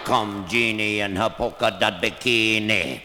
come Jeannie in her polka dot bikini.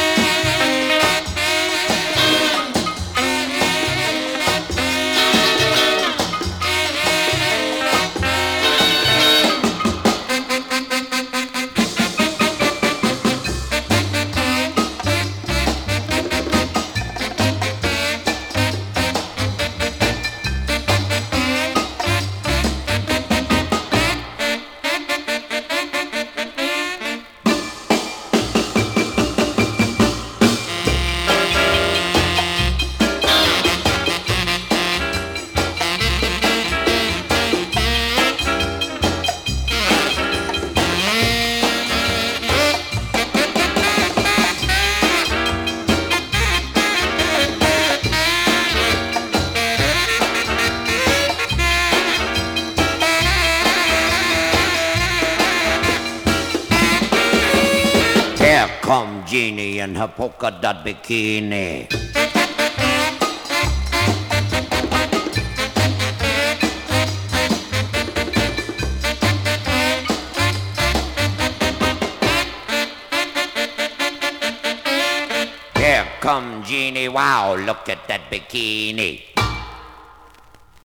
Here come Jeannie in her polka dot bikini. Here come Jeannie, wow, look at that bikini.